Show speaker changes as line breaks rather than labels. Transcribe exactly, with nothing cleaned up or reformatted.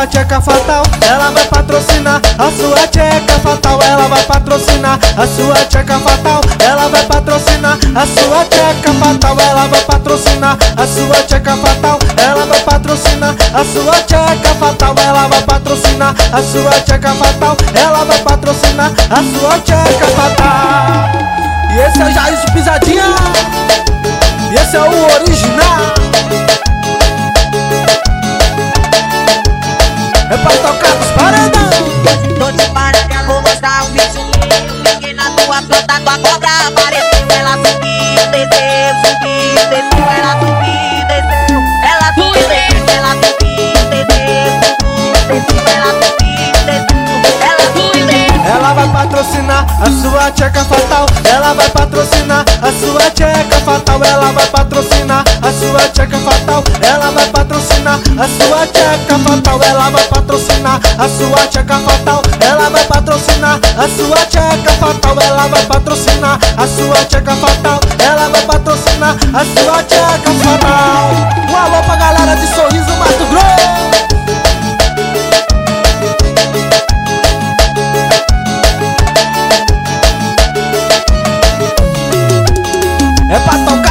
sua tcheca fatal, ela vai patrocinar. A sua tcheca fatal, ela vai patrocinar. A sua tcheca fatal, ela vai patrocinar. A sua tcheca fatal, ela vai patrocinar. A sua tcheca fatal, ela vai patrocinar. A sua tcheca fatal, ela vai patrocinar. A sua tcheca fatal, ela vai patrocinar. A sua tcheca fatal. E esse é o Jair de Pisadinha. E esse é o original. É pra tocar nos paredão.
Tô de paradinha, vou mostrar o vídeo. Fiquei na tua planta, tua cobra apareceu. Ela subiu, desceu, subiu, desceu. Ela subiu, desceu. Ela subiu, desceu. Ela subiu, desceu, subiu, desceu. Ela subiu, desceu. Ela subiu, desceu.
Ela vai patrocinar a sua tcheca fatal. Ela vai patrocinar a sua tcheca fatal. Ela vai patrocinar a sua tcheca fatal. Ela vai patrocinar a sua tcheca fatal. Ela vai patrocinar a sua tcheca fatal. Ela vai patrocinar a sua tcheca fatal. Ela vai patrocinar a sua tcheca fatal. Ela vai patrocinar a sua tcheca fatal. Um alô pra galera de Sorriso, Mato Grosso. É pra tocar